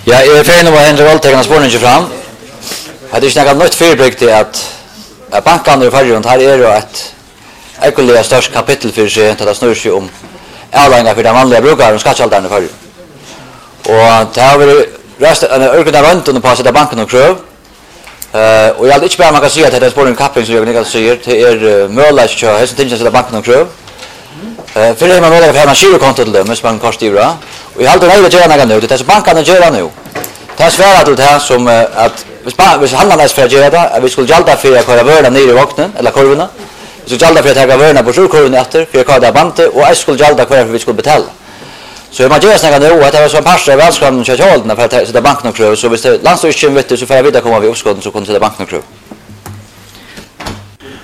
Ja, jeg er ferdig med Henrik Voldtegn av spårningen ikke fram. Det er ikke noe nytt fyrbruk til at bankene i fargen her er jo et ekkelig størst kapittel for seg til det snur seg om avleggingar for de vanlige brukere og skattealderen i fargen. Og det har vært ørkene rundt under på å sette banken og krøv. Og jeg ikke bare man kan si at det er spårningen kapping som Jørgen Niklas sier, det er mulig til å helst ting som setter banken og krøv. For det er man mulig for å ha en girokonto til dem, hvis man korsstyrer. Og jeg har aldri nøyde gjøre noe nå, det er så bankene gjør nå. Det er svært til det som at hvis handlarna er for å gjøre det, at vi skulle gjelda for å køre vørene ned i våknen, eller kurvene. Vi skulle gjelda for å ta vørene på surkurvene etter, for å køre det bandet, og jeg skulle gjelda hver vi skulle betale. Så man gjør noe nå, at det var sånn parser av vanskrammen til kjøldene for å sette banken og krøv, så hvis det landstyrkjen vet det, så får jeg videre komme av i oppskåden, så kunne sette banken og krøv.